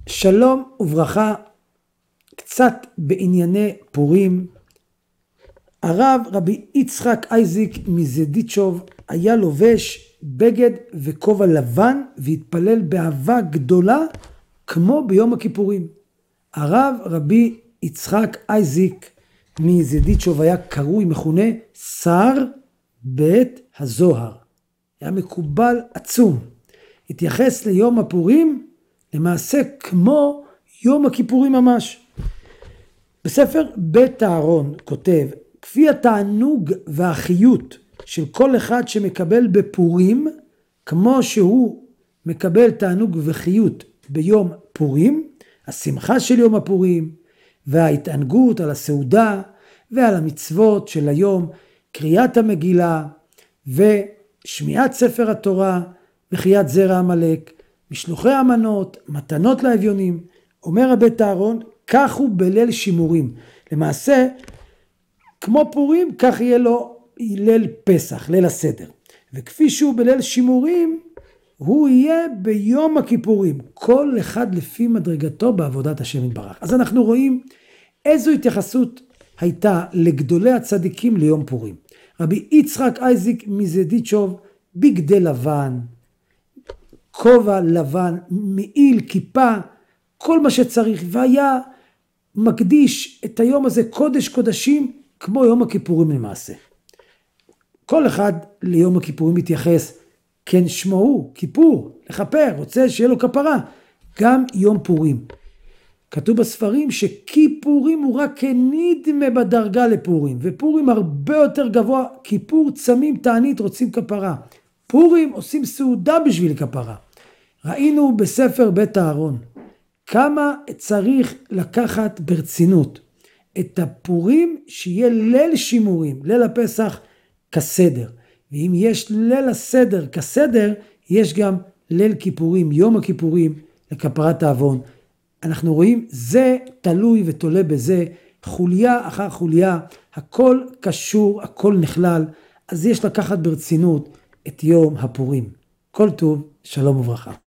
שלום וברכה, קצת בענייני פורים. הרב רבי יצחק אייזיק מזדיצ'וב היה לובש בגד וכובע לבן והתפלל באהבה גדולה כמו ביום הכיפורים. הרב רבי יצחק אייזיק מזדיצ'וב היה קרוי מכונה שר בית הזוהר. היה מקובל עצום. התייחס ליום הפורים למעשה כמו יום הכיפורים ממש. בספר בית אהרון כותב, כפי התענוג והחיות של כל אחד שמקבל בפורים, כמו שהוא מקבל תענוג וחיות ביום פורים, השמחה של יום הפורים וההתענגות על הסעודה ועל המצוות של היום, קריאת המגילה ושמיעת ספר התורה וחיית זרע עמלק, משלוחי המנות, מתנות לאביונים. אומר בית אהרון, כך הוא בליל שימורים. למעשה, כמו פורים, כך יהיה לו ליל פסח, ליל הסדר. וכפי שהוא בליל שימורים, הוא יהיה ביום הכיפורים. כל אחד לפי מדרגתו בעבודת השם יתברך. אז אנחנו רואים איזו התייחסות הייתה לגדולי הצדיקים ליום פורים. רבי יצחק אייזיק מזדיצ'וב, בגדי לבן, כובע לבן, מעיל, כיפה, כל מה שצריך, והיה מקדיש את היום הזה קודש קודשים כמו יום הכיפורים למעשה. כל אחד ליום הכיפורים מתייחס, כן שמו הוא, כיפור, לכפר, רוצה שיהיה לו כפרה, גם יום פורים. כתוב בספרים שכיפורים הוא רק נדמה בדרגה לפורים, ופורים הרבה יותר גבוה, כיפור צמים תענית רוצים כפרה, פורים עושים סעודה בשביל כפרה. ראינו בספר בית אהרון כמה צריך לקחת ברצינות את הפורים שיהיה ליל שימורים, ליל הפסח כסדר. ואם יש ליל הסדר כסדר, יש גם ליל כיפורים, יום הכיפורים לכפרת העוון. אנחנו רואים זה תלוי ותולה בזה, חוליה אחר חוליה, הכל קשור, הכל נכלל, אז יש לקחת ברצינות את יום הפורים. כל טוב, שלום וברכה.